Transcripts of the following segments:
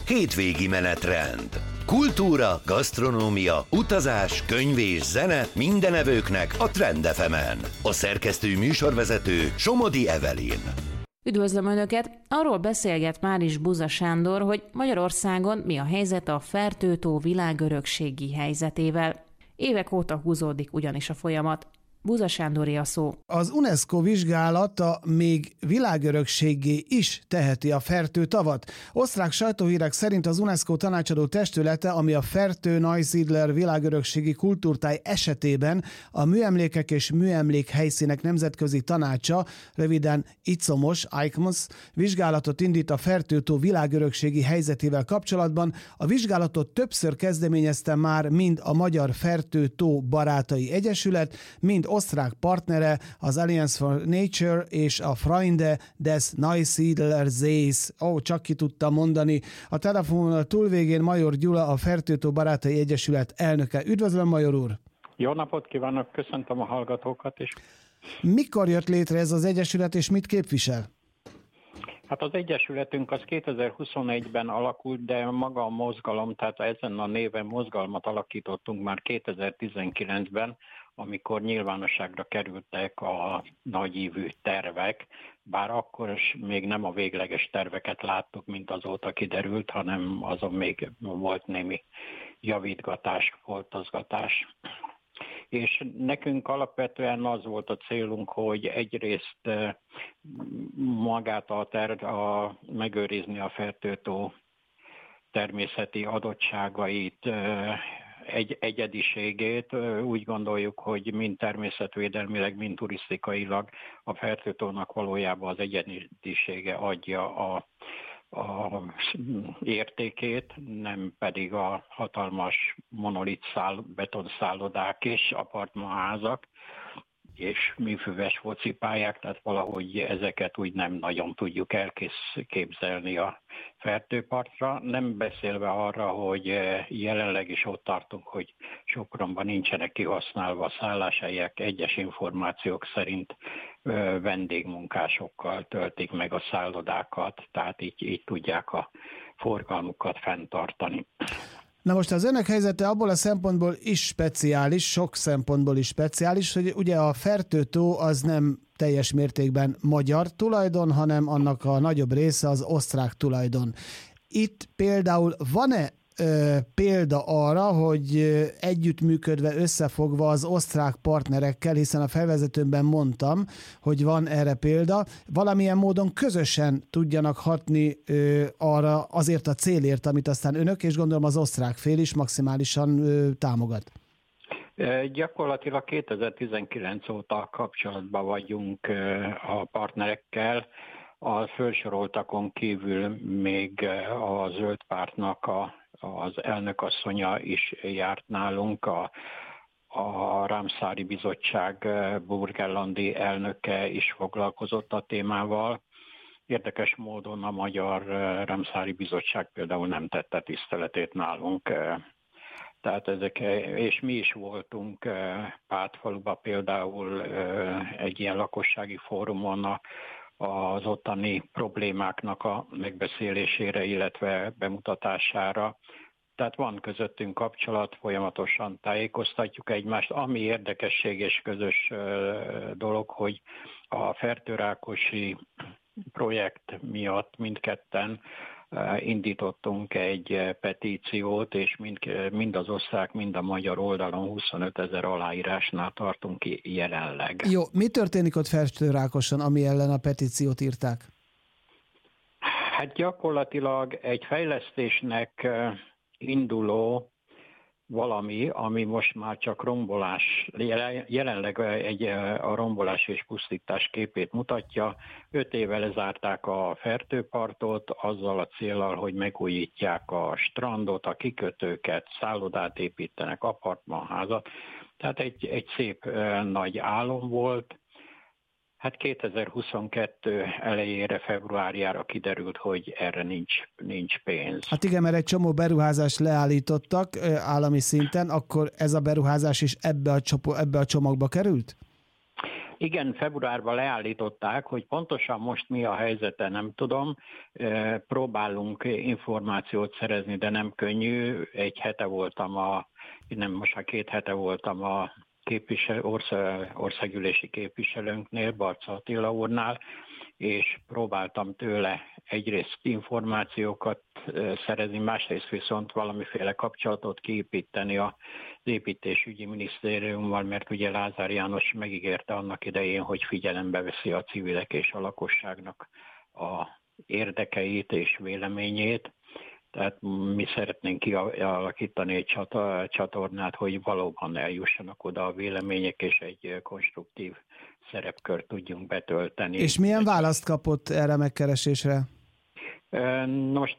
hétvégi menetrend. Kultúra, gasztronómia, utazás, könyv és zene minden evőknek a Trend FM-en. A szerkesztő műsorvezető Somodi Evelyn. Üdvözlöm Önöket! Arról beszélget már is Buza Sándor, hogy Magyarországon mi a helyzet a Fertő-tó világörökségi helyzetével. Évek óta húzódik ugyanis a folyamat. Buza Sándoré a szó. Az UNESCO vizsgálata még világörökséggé is teheti a Fertő-tavat. Osztrák sajtóhírek szerint az UNESCO tanácsadó testülete, ami a Fertő-Neusiedler világörökségi kultúrtáj esetében a műemlékek és műemlékhelyszínek nemzetközi tanácsa, röviden ICOMOS, vizsgálatot indít a Fertő-tó világörökségi helyzetével kapcsolatban. A vizsgálatot többször kezdeményezte már mind a Magyar Fertő-tó Barátai Egyesület, mind osztrák partnere, az Alliance for Nature és a Freunde des Neusiedler Sees. Csak ki tudtam mondani. A telefononal túlvégén Major Gyula, a Fertő-tó Barátai Egyesület elnöke. Üdvözlöm, Major úr! Jó napot kívánok, köszöntöm a hallgatókat is. Mikor jött létre ez az egyesület, és mit képvisel? Hát az egyesületünk az 2021-ben alakult, de maga a mozgalom, tehát ezen a néven mozgalmat alakítottunk már 2019-ben, amikor nyilvánosságra kerültek a nagyívű tervek, bár akkor is még nem a végleges terveket láttuk, mint azóta kiderült, hanem azon még volt némi javítgatás, foltozgatás. És nekünk alapvetően az volt a célunk, hogy egyrészt magát megőrizni a Fertő-tó természeti adottságait, egyediségét. Úgy gondoljuk, hogy mind természetvédelmileg, mind turisztikailag a Fertő-tónak valójában az egyedisége adja a értékét, nem pedig a hatalmas monolit betonszállodák és apartmanházak és műfüves focipályák, tehát valahogy ezeket úgy nem nagyon tudjuk elképzelni a Fertőpartra, nem beszélve arra, hogy jelenleg is ott tartunk, hogy Sopronban nincsenek kihasználva szálláshelyek, egyes információk szerint vendégmunkásokkal töltik meg a szállodákat, tehát így tudják a forgalmukat fenntartani. Na most az önök helyzete abból a szempontból is speciális, sok szempontból is speciális, hogy ugye a Fertő-tó az nem teljes mértékben magyar tulajdon, hanem annak a nagyobb része az osztrák tulajdon. Itt például van-e példa arra, hogy együttműködve, összefogva az osztrák partnerekkel, hiszen a felvezetőmben mondtam, hogy van erre példa, valamilyen módon közösen tudjanak hatni arra azért a célért, amit aztán önök, és gondolom az osztrák fél is maximálisan támogat. Gyakorlatilag 2019 óta kapcsolatban vagyunk a partnerekkel. A felsoroltakon kívül még a Zöld Pártnak az elnökasszonya is járt nálunk, a Rámszári Bizottság burgenlandi elnöke is foglalkozott a témával. Érdekes módon a Magyar Rámszári Bizottság például nem tette tiszteletét nálunk. Tehát és mi is voltunk Pátfaluban például egy ilyen lakossági fórumon az ottani problémáknak a megbeszélésére, illetve bemutatására. Tehát van közöttünk kapcsolat, folyamatosan tájékoztatjuk egymást. Ami érdekesség és közös dolog, hogy a fertőrákosi projekt miatt mindketten indítottunk egy petíciót, és mind az osztrák, mind a magyar oldalon 25 000 aláírásnál tartunk jelenleg. Jó, mi történik ott Fertőrákoson, ami ellen a petíciót írták? Hát gyakorlatilag egy fejlesztésnek induló valami, ami most már csak rombolás, jelenleg a rombolás és pusztítás képét mutatja. 5 éve lezárták a Fertőpartot azzal a céllal, hogy megújítják a strandot, a kikötőket, szállodát építenek, apartmanházat. Tehát egy szép nagy álom volt. Hát 2022 elejére, februárjára kiderült, hogy erre nincs pénz. Hát igen, mert egy csomó beruházást leállítottak állami szinten, akkor ez a beruházás is ebbe a csomagba került? Igen, februárban leállították, hogy pontosan most mi a helyzete, nem tudom. Próbálunk információt szerezni, de nem könnyű. Most már 2 hete voltam a országgyűlési képviselőnknél, Barca Attila úrnál, és próbáltam tőle egyrészt információkat szerezni, másrészt viszont valamiféle kapcsolatot kiépíteni az építésügyi minisztériummal, mert ugye Lázár János megígérte annak idején, hogy figyelembe veszi a civilek és a lakosságnak a érdekeit és véleményét. Tehát mi szeretnénk kialakítani egy csatornát, hogy valóban eljussanak oda a vélemények, és egy konstruktív szerepkört tudjunk betölteni. És milyen választ kapott erre a megkeresésre? Most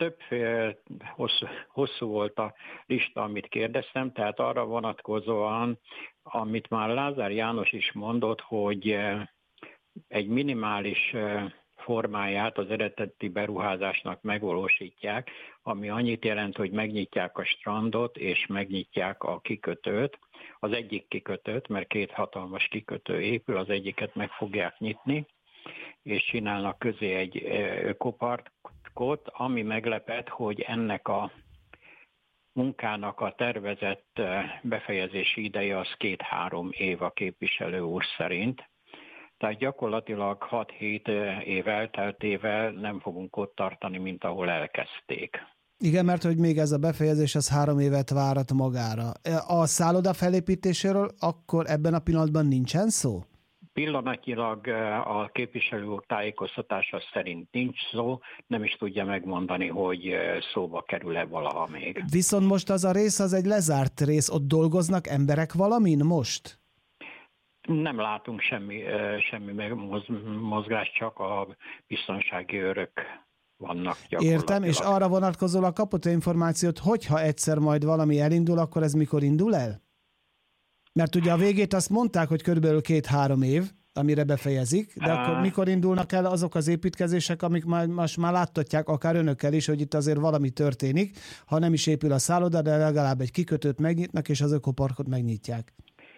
hosszú volt a lista, amit kérdeztem, tehát arra vonatkozóan, amit már Lázár János is mondott, hogy egy minimális formáját az eredeti beruházásnak megvalósítják, ami annyit jelent, hogy megnyitják a strandot és megnyitják a kikötőt, az egyik kikötőt, mert 2 hatalmas kikötő épül, az egyiket meg fogják nyitni, és csinálnak közé egy ökoparkot, ami meglepett, hogy ennek a munkának a tervezett befejezési ideje az 2-3 év a képviselő úr szerint. Tehát gyakorlatilag 6-7 év elteltével nem fogunk ott tartani, mint ahol elkezdték. Igen, mert hogy még ez a befejezés az 3 évet várat magára. A szálloda felépítéséről akkor ebben a pillanatban nincsen szó? Pillanatnyilag a képviselő úr tájékoztatása szerint nincs szó, nem is tudja megmondani, hogy szóba kerül-e valaha még. Viszont most az a rész, az egy lezárt rész, ott dolgoznak emberek valamin most? Nem látunk semmi mozgást, csak a biztonsági őrök vannak gyakorlatilag. Értem, és arra vonatkozólag kapott információt, hogyha egyszer majd valami elindul, akkor ez mikor indul el? Mert ugye a végét azt mondták, hogy körülbelül 2-3 év, amire befejezik, de akkor mikor indulnak el azok az építkezések, amik most már láttatják akár önökkel is, hogy itt azért valami történik, ha nem is épül a szálloda, de legalább egy kikötőt megnyitnak, és az ökoparkot megnyitják.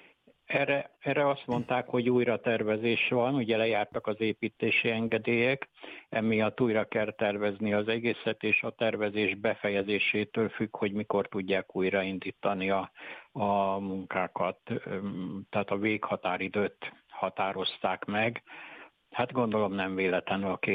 Erre azt mondták, hogy újra tervezés van, ugye lejártak az építési engedélyek, emiatt újra kell tervezni az egészet, és a tervezés befejezésétől függ, hogy mikor tudják újraindítani a munkákat, tehát a véghatáridőt határozták meg. Hát gondolom nem véletlenül a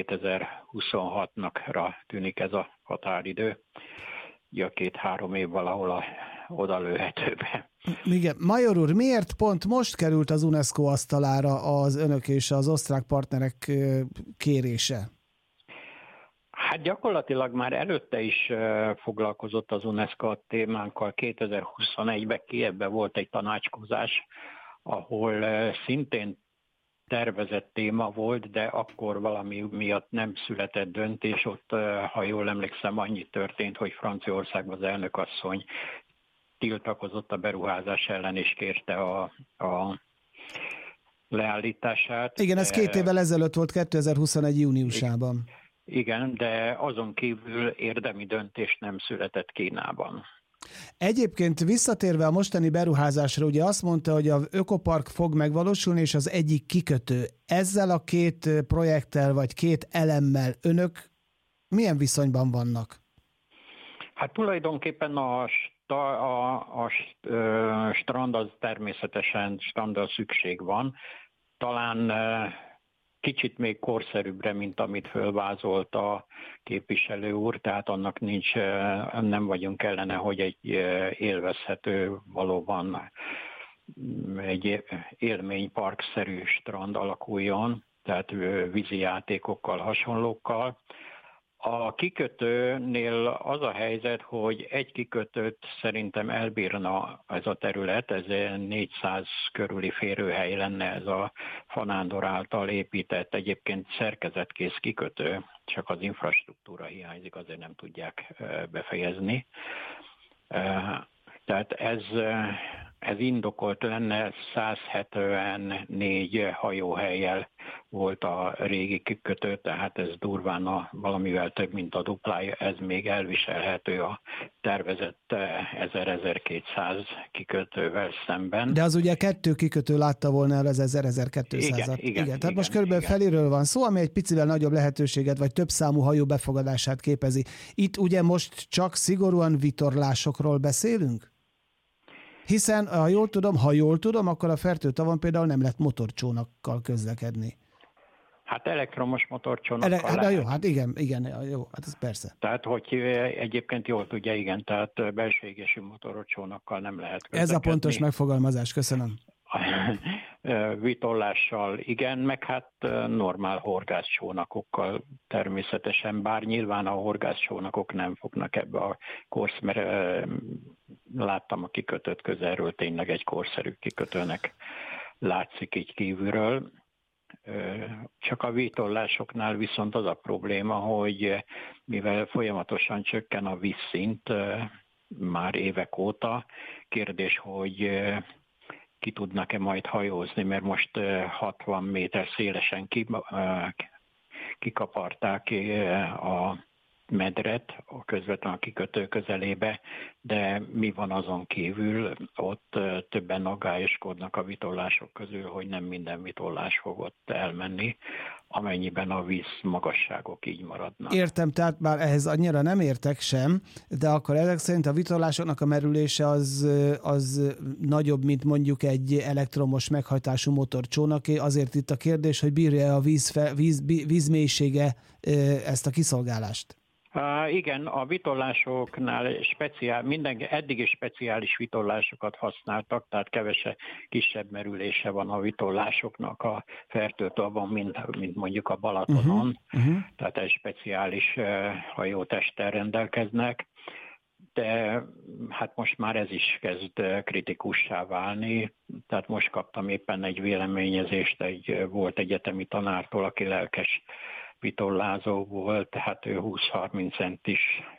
2026-ra tűnik ez a határidő, ugye a 2-3 év valahol oda lőhetőbe. Igen. Major úr, miért pont most került az UNESCO asztalára az önök és az osztrák partnerek kérése? Hát gyakorlatilag már előtte is foglalkozott az UNESCO a témánkkal. 2021-ben Kijevben volt egy tanácskozás, ahol szintén tervezett téma volt, de akkor valami miatt nem született döntés. Ott, ha jól emlékszem, annyi történt, hogy Franciaországban az elnökasszony tiltakozott a beruházás ellen, és kérte a leállítását. Igen, ez 2 évvel ezelőtt volt, 2021. júniusában. Igen, de azon kívül érdemi döntés nem született Kínában. Egyébként visszatérve a mostani beruházásra, ugye azt mondta, hogy az ökopark fog megvalósulni, és az egyik kikötő. Ezzel a 2 projekttel, vagy 2 elemmel önök milyen viszonyban vannak? Hát tulajdonképpen a strand az természetesen strandra szükség van. Talán kicsit még korszerűbbre, mint amit fölvázolt a képviselő úr, tehát annak nem vagyunk ellene, hogy egy élvezhető, valóban egy élményparkszerű strand alakuljon, tehát vízi játékokkal, hasonlókkal. A kikötőnél az a helyzet, hogy egy kikötőt szerintem elbírna ez a terület, ez 400 körüli férőhely lenne ez a Fanándor által épített, egyébként szerkezetkész kikötő, csak az infrastruktúra hiányzik, azért nem tudják befejezni. Tehát ez indokolt lenne, 174 hajóhellyel volt a régi kikötő, tehát ez durván valamivel több, mint a duplája, ez még elviselhető a tervezett 1000-1200 kikötővel szemben. De az ugye 2 kikötő látta volna el az 1200-at. Igen, tehát most körülbelül feléről van szó, ami egy picivel nagyobb lehetőséget, vagy több számú hajó befogadását képezi. Itt ugye most csak szigorúan vitorlásokról beszélünk? Hiszen, ha jól tudom, akkor a Fertő-tavon például nem lehet motorcsónakkal közlekedni. Hát elektromos motorcsónakkal lehet. Jó, hát igen, jó, hát ez persze. Tehát, hogy egyébként jól tudja, igen, tehát belső égésű motorcsónakkal nem lehet közlekedni. Ez a pontos megfogalmazás, köszönöm. Vitorlással igen, meg hát normál horgászcsónakokkal természetesen, bár nyilván a horgászcsónakok nem fognak ebbe a mert láttam a kikötőt közelről, tényleg egy korszerű kikötőnek látszik így kívülről. Csak a vitorlásoknál viszont az a probléma, hogy mivel folyamatosan csökken a vízszint már évek óta, kérdés, hogy ki tudnak-e majd hajózni, mert most 60 méter szélesen kikaparták a medret közvetlenül a kikötő közelébe, de mi van azon kívül, ott többen aggályoskodnak a vitorlások közül, hogy nem minden vitorlás fog ott elmenni, amennyiben a víz magasságok így maradnak. Értem, tehát már ehhez annyira nem értek sem, de akkor ezek szerint a vitorlásoknak a merülése az nagyobb, mint mondjuk egy elektromos meghajtású motorcsónaké. Azért itt a kérdés, hogy bírja a vízmélysége ezt a kiszolgálást. Igen, a vitorlásoknál eddig speciális vitorlásokat használtak, tehát kisebb merülése van a vitorlásoknak a Fertő-tavon, mint mondjuk a Balatonon, tehát egy speciális hajótesttel rendelkeznek, de hát most már ez is kezd kritikussá válni, tehát most kaptam éppen egy véleményezést volt egyetemi tanártól, aki lelkes vitorlázó volt, tehát ő 20-30 centis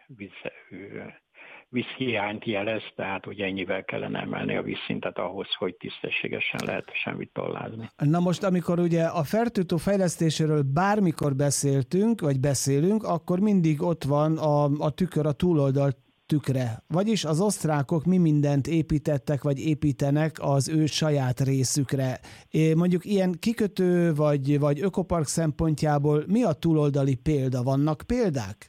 vízhiányt jelez, tehát ugye ennyivel kellene emelni a vízszintet ahhoz, hogy tisztességesen lehetősen vitorlázni. Na most, amikor ugye a Fertő-tó fejlesztéséről bármikor beszélünk, akkor mindig ott van a tükör, a túloldal tükre. Vagyis az osztrákok mi mindent építettek, vagy építenek az ő saját részükre. Mondjuk ilyen kikötő, vagy ökopark szempontjából mi a túloldali példa? Vannak példák?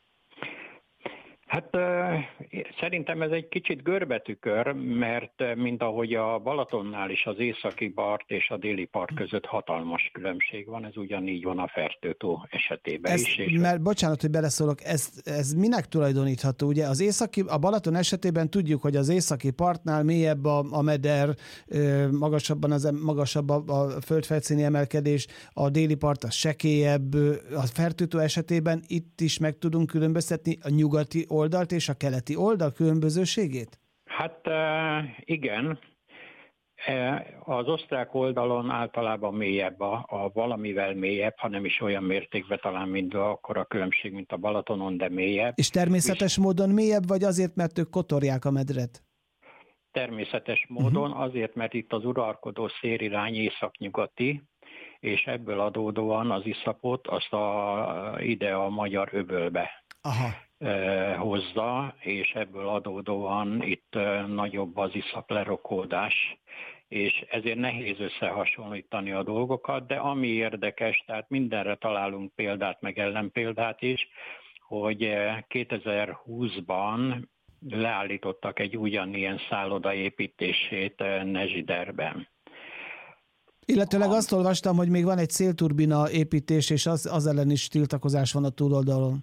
Hát szerintem ez egy kicsit görbetükör, mert mint ahogy a Balatonnál is az északi part és a déli part között hatalmas különbség van, ez ugyanígy van a Fertő-tó esetében is. Mert bocsánat, hogy beleszólok, ez minek tulajdonítható? Ugye a Balaton esetében tudjuk, hogy az északi partnál mélyebb a meder, magasabb a földfelszíni emelkedés, a déli part az sekélyebb, a Fertő-tó esetében itt is meg tudunk különböztetni a nyugati oldalt és a keleti oldal különbözőségét? Hát igen. Az osztrák oldalon általában mélyebb, a valamivel mélyebb, hanem is olyan mértékben talán mind akkora különbség, mint a Balatonon, de mélyebb. És természetes módon mélyebb, vagy azért, mert ők kotorják a medret? Természetes módon, azért, mert itt az uralkodó szélirány északnyugati, és ebből adódóan az iszapot azt ide a magyar öbölbe hozza, és ebből adódóan itt nagyobb az iszap lerokódás, és ezért nehéz összehasonlítani a dolgokat, de ami érdekes, tehát mindenre találunk példát, meg ellenpéldát is, hogy 2020-ban leállítottak egy ugyanilyen szálloda építését Nezsiderben. Illetőleg azt olvastam, hogy még van egy szélturbina építés, és az ellen is tiltakozás van a túloldalon.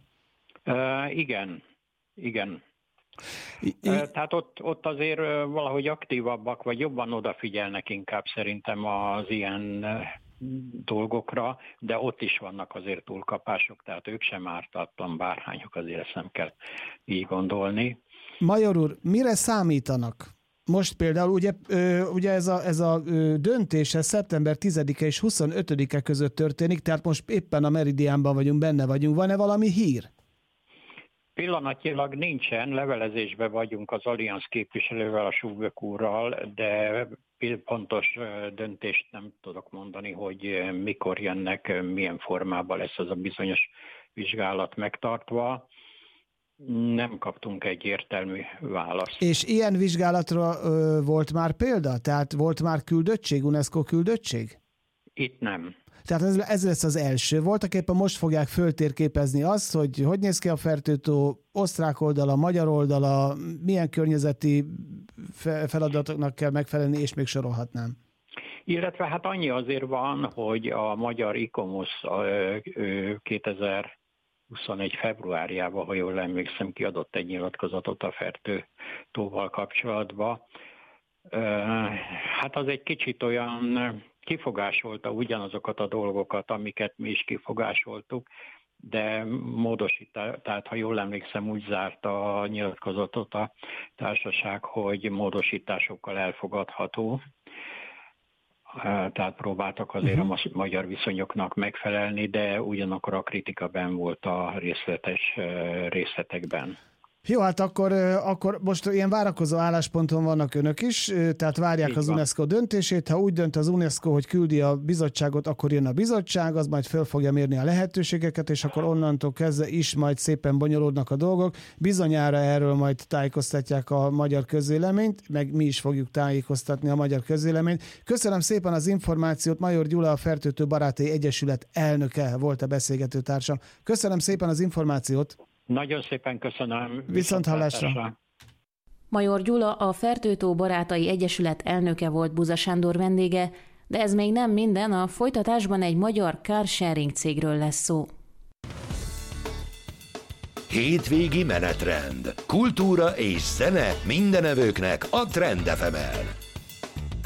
Igen. Tehát ott azért valahogy aktívabbak, vagy jobban odafigyelnek inkább szerintem az ilyen dolgokra, de ott is vannak azért túlkapások, tehát ők sem ártatlan bárhányok, azért ezt nem kell így gondolni. Major úr, mire számítanak? Most például ugye ez a döntés szeptember 10-e és 25-e között történik, tehát most éppen a Meridiánban vagyunk, benne vagyunk. Van-e valami hír? Pillanatnyilag nincsen, levelezésben vagyunk az Allianz képviselővel, a Súvök úrral, de pontos döntést nem tudok mondani, hogy mikor jönnek, milyen formában lesz az a bizonyos vizsgálat megtartva. Nem kaptunk egyértelmű választ. És ilyen vizsgálatra volt már példa? Tehát volt már küldöttség, UNESCO küldöttség? Itt nem. Tehát ez lesz az első. Voltak éppen most fogják föltérképezni azt, hogy néz ki a fertőtó, osztrák oldala, magyar oldala, milyen környezeti feladatoknak kell megfelelni, és még sorolhatnám. Illetve hát annyi azért van, hogy a magyar ICOMOS 2021. februárjában, ha jól emlékszem, kiadott egy nyilatkozatot a fertőtóval kapcsolatban. Hát az egy kicsit olyan kifogásolta ugyanazokat a dolgokat, amiket mi is kifogásoltuk, de tehát ha jól emlékszem, úgy zárta a nyilatkozatot a társaság, hogy módosításokkal elfogadható. Tehát próbáltak azért a magyar viszonyoknak megfelelni, de ugyanakkor a kritika benn volt a részletekben. Jó, hát akkor most ilyen várakozó állásponton vannak önök is, tehát várják az UNESCO döntését. Ha úgy dönt az UNESCO, hogy küldi a bizottságot, akkor jön a bizottság, az majd föl fogja mérni a lehetőségeket, és akkor onnantól kezdve is majd szépen bonyolódnak a dolgok. Bizonyára erről majd tájékoztatják a magyar közvéleményt, meg mi is fogjuk tájékoztatni a magyar közvéleményt. Köszönöm szépen az információt, Major Gyula, a Fertőtő Barátai Egyesület elnöke volt a beszélgető társam. Köszönöm szépen az információt. Nagyon szépen köszönöm. Viszonthallásra. Major Gyula, a Fertőtó Barátai Egyesület elnöke volt Buza Sándor vendége, de ez még nem minden, a folytatásban egy magyar carsharing cégről lesz szó. Hétvégi menetrend. Kultúra és zene mindenevőknek a Trend FM-en.